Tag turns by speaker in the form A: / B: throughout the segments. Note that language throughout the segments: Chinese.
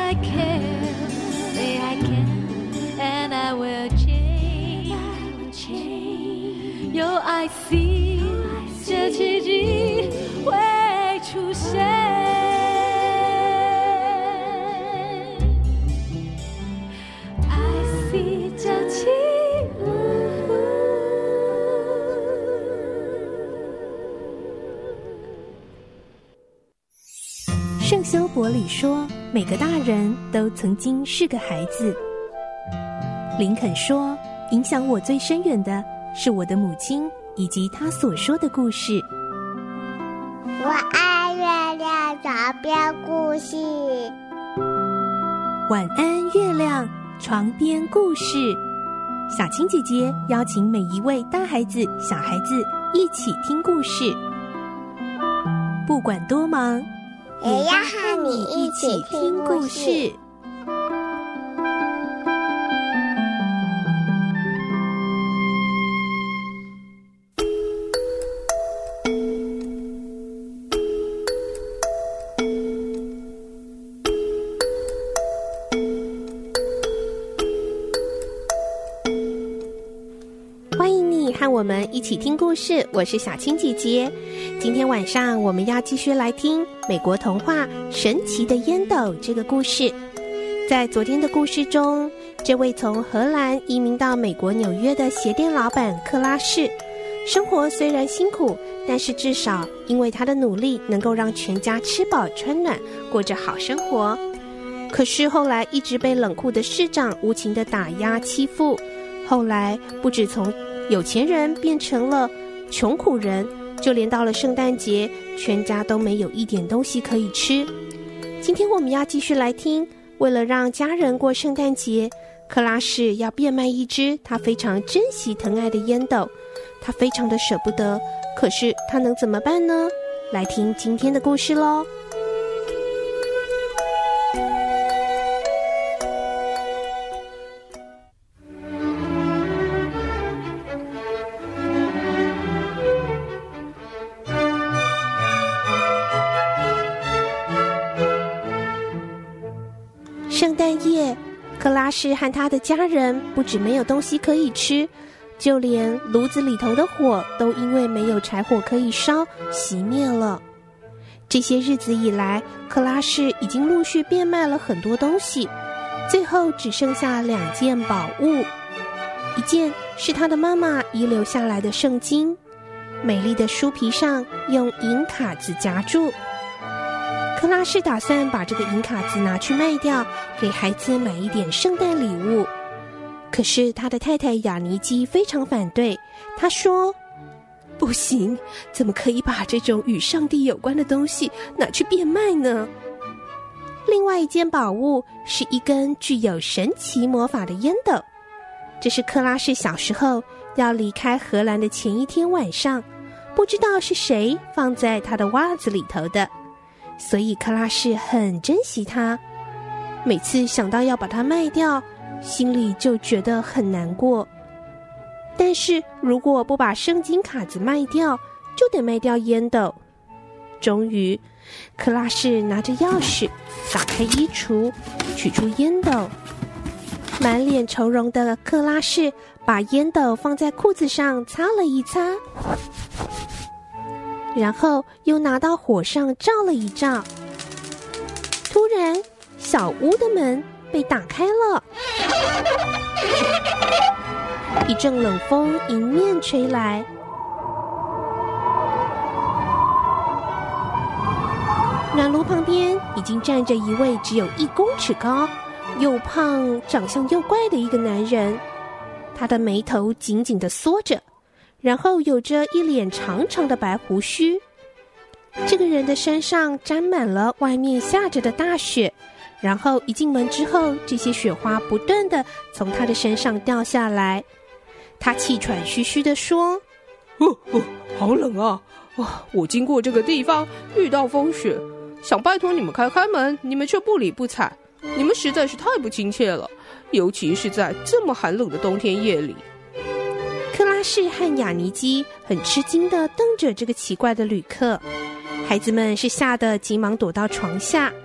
A: I can, say I can, and I will change.有I see， 这奇迹会出现。I see 这奇迹。
B: 圣修伯里说，每个大人都曾经是个孩子。林肯说，影响我最深远的是我的母亲以及她所说的故事。
C: 我爱月亮床边故事。
B: 晚安，月亮床边故事。小青姐姐邀请每一位大孩子、小孩子一起听故事，不管多忙，
C: 也要和你一起听故事。
B: 欢迎你和我们一起听故事，我是小青姐姐。今天晚上我们要继续来听美国童话《神奇的烟斗》这个故事。在昨天的故事中，这位从荷兰移民到美国纽约的鞋店老板克拉士，生活虽然辛苦，但是至少因为他的努力能够让全家吃饱穿暖，过着好生活。可是后来一直被冷酷的市长无情地打压欺负，后来不止从有钱人变成了穷苦人，就连到了圣诞节，全家都没有一点东西可以吃。今天我们要继续来听，为了让家人过圣诞节，克拉士要变卖一只他非常珍惜疼爱的烟斗，他非常的舍不得，可是他能怎么办呢？来听今天的故事咯。圣诞夜，克拉士和他的家人不止没有东西可以吃，就连炉子里头的火都因为没有柴火可以烧熄灭了。这些日子以来，克拉士已经陆续变卖了很多东西，最后只剩下2件宝物。一件是他的妈妈遗留下来的圣经，美丽的书皮上用银卡子夹住。克拉士打算把这个银卡子拿去卖掉，给孩子买一点圣诞礼物。可是他的太太雅尼基非常反对，她说，不行，怎么可以把这种与上帝有关的东西拿去变卖呢？另外一件宝物是一根具有神奇魔法的烟斗，这是克拉士小时候要离开荷兰的前一天晚上，不知道是谁放在他的袜子里头的，所以克拉士很珍惜它。每次想到要把它卖掉，心里就觉得很难过。但是如果不把圣经卡子卖掉，就得卖掉烟斗。终于，克拉士拿着钥匙打开衣橱，取出烟斗。满脸愁容的克拉士把烟斗放在裤子上擦了一擦，然后又拿到火上照了一照。突然，小屋的门被打开了，一阵冷风迎面吹来。暖炉旁边已经站着一位只有1公尺高、又胖、长相又怪的一个男人，他的眉头紧紧地缩着，然后有着一脸长长的白胡须。这个人的身上沾满了外面下着的大雪，然后一进门之后，这些雪花不断地从他的身上掉下来。他气喘吁吁地说，
D: 好冷啊！我经过这个地方遇到风雪，想拜托你们开门，你们却不理不睬，你们实在是太不亲切了，尤其是在这么寒冷的冬天夜里。
B: 克拉士和雅尼基很吃惊地瞪着这个奇怪的旅客，孩子们是吓得急忙躲到床下，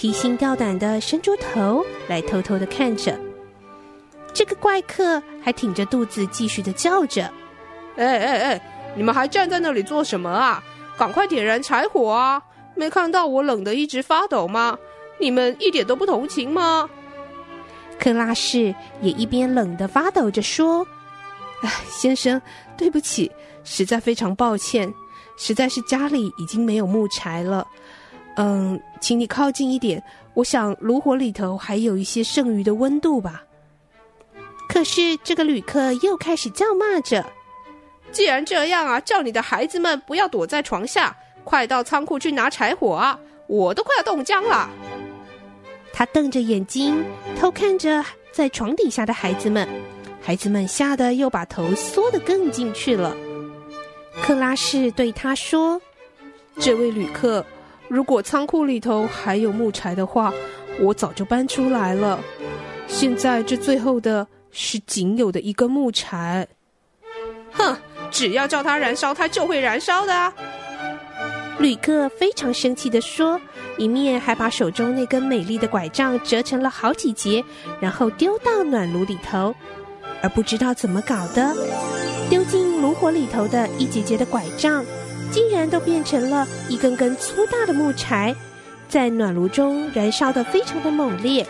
B: 提心吊胆地伸出头来偷偷地看着。这个怪客还挺着肚子继续地叫着：
D: 哎，你们还站在那里做什么啊？赶快点燃柴火啊！没看到我冷得一直发抖吗？你们一点都不同情吗？
B: 克拉士也一边冷得发抖着说：
D: 先生，对不起，实在非常抱歉，实在是家里已经没有木柴了。请你靠近一点，我想炉火里头还有一些剩余的温度吧。
B: 可是这个旅客又开始叫骂着：
D: 既然这样啊，叫你的孩子们不要躲在床下，快到仓库去拿柴火啊！我都快要冻僵了。
B: 他瞪着眼睛偷看着在床底下的孩子们，孩子们吓得又把头缩得更进去了。克拉士对他说：
D: 这位旅客，如果仓库里头还有木柴的话，我早就搬出来了。现在这最后的是仅有的一根木柴。哼，只要叫它燃烧，它就会燃烧的啊！
B: 旅客非常生气地说，一面还把手中那根美丽的拐杖折成了好几节，然后丢到暖炉里头。而不知道怎么搞的，丢进炉火里头的一节节的拐杖竟然都变成了一根根粗大的木柴，在暖炉中燃烧得非常的猛烈。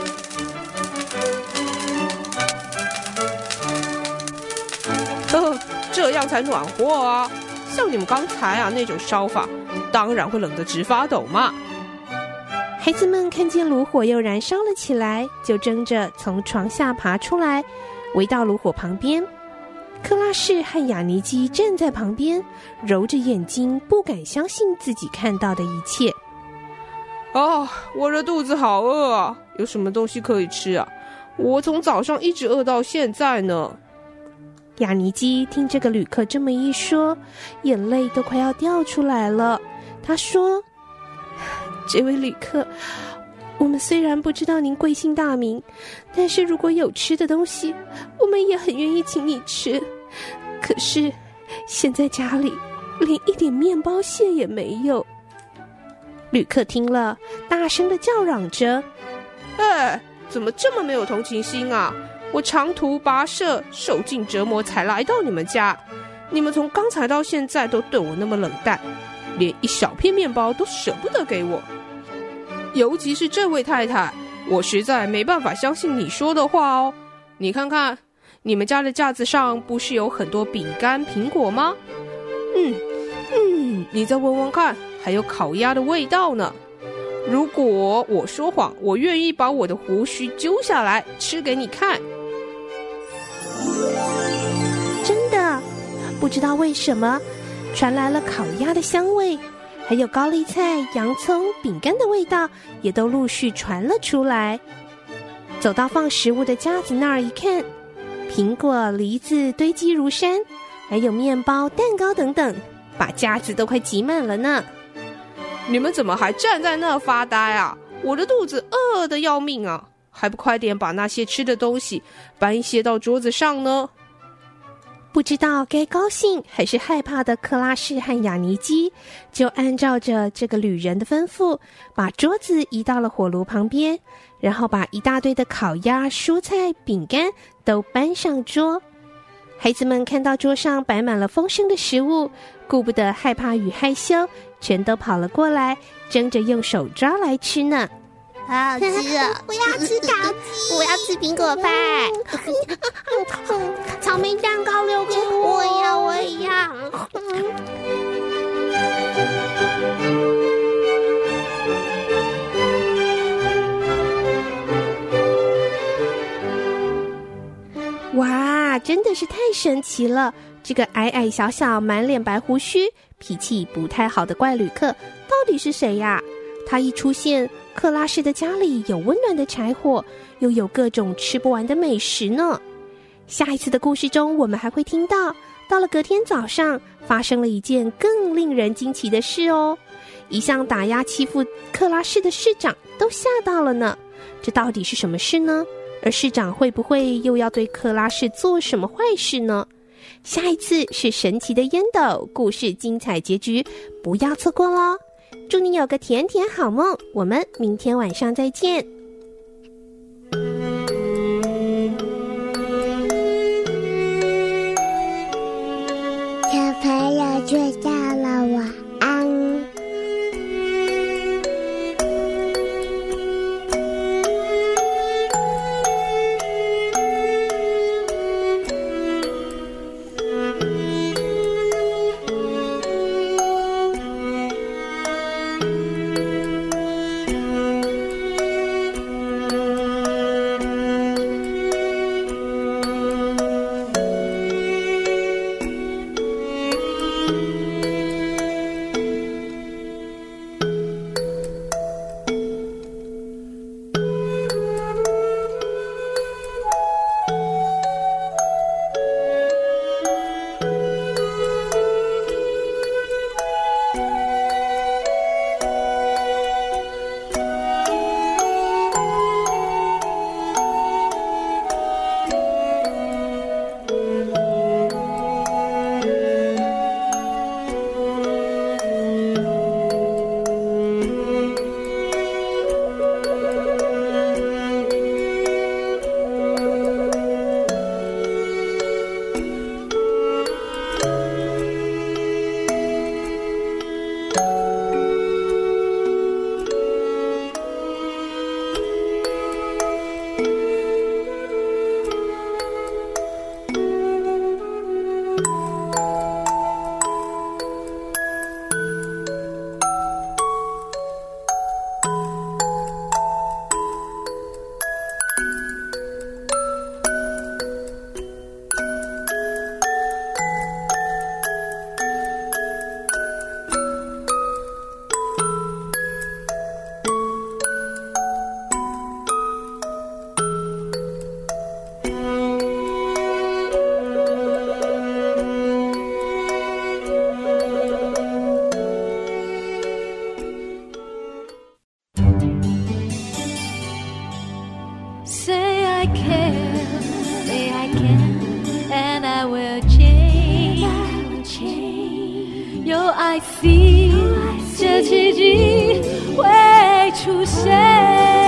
D: 这样才暖和啊！像你们刚才啊那种烧法，当然会冷得直发抖嘛。
B: 孩子们看见炉火又燃烧了起来，就争着从床下爬出来，围到炉火旁边。克拉士和雅尼基站在旁边，揉着眼睛，不敢相信自己看到的一切。
D: 我的肚子好饿啊！有什么东西可以吃啊？我从早上一直饿到现在呢。
B: 雅尼基听这个旅客这么一说，眼泪都快要掉出来了。他说：这位旅客，我们虽然不知道您贵姓大名，但是如果有吃的东西，我们也很愿意请你吃。可是现在家里连一点面包屑也没有。旅客听了，大声地叫嚷着：
D: 怎么这么没有同情心啊？我长途跋涉，受尽折磨才来到你们家，你们从刚才到现在都对我那么冷淡，连一小片面包都舍不得给我。尤其是这位太太，我实在没办法相信你说的话哦。你看看，你们家的架子上不是有很多饼干、苹果吗？你再闻闻看，还有烤鸭的味道呢。如果我说谎，我愿意把我的胡须揪下来吃给你看。
B: 真的，不知道为什么传来了烤鸭的香味，还有高丽菜、洋葱、饼干的味道也都陆续传了出来。走到放食物的架子那儿一看，苹果、梨子堆积如山，还有面包、蛋糕等等，把架子都快挤满了呢。
D: 你们怎么还站在那发呆啊？我的肚子饿得要命啊！还不快点把那些吃的东西搬一些到桌子上呢？
B: 不知道该高兴还是害怕的克拉士和雅尼基，就按照着这个旅人的吩咐，把桌子移到了火炉旁边，然后把一大堆的烤鸭、蔬菜、饼干都搬上桌。孩子们看到桌上摆满了丰盛的食物，顾不得害怕与害羞，全都跑了过来，争着用手抓来吃呢。
C: 好好吃啊！我要吃烤鸡，我要吃苹果派，草莓蛋糕留给我，我也要。
B: 哇，真的是太神奇了！这个矮矮小小、满脸白胡须、脾气不太好的怪旅客到底是谁呀？他一出现，克拉士的家里有温暖的柴火，又有各种吃不完的美食呢。下一次的故事中，我们还会听到了隔天早上，发生了一件更令人惊奇的事哦。一向打压欺负克拉士的市长都吓到了呢。这到底是什么事呢？而市长会不会又要对克拉士做什么坏事呢？下一次是神奇的烟斗故事精彩结局，不要错过咯。 祝你有个甜甜好梦，我们明天晚上再见。
C: 小朋友睡觉了，晚安。
A: Say I care, say I can, and I will change.有爱 see， 这奇迹会出现。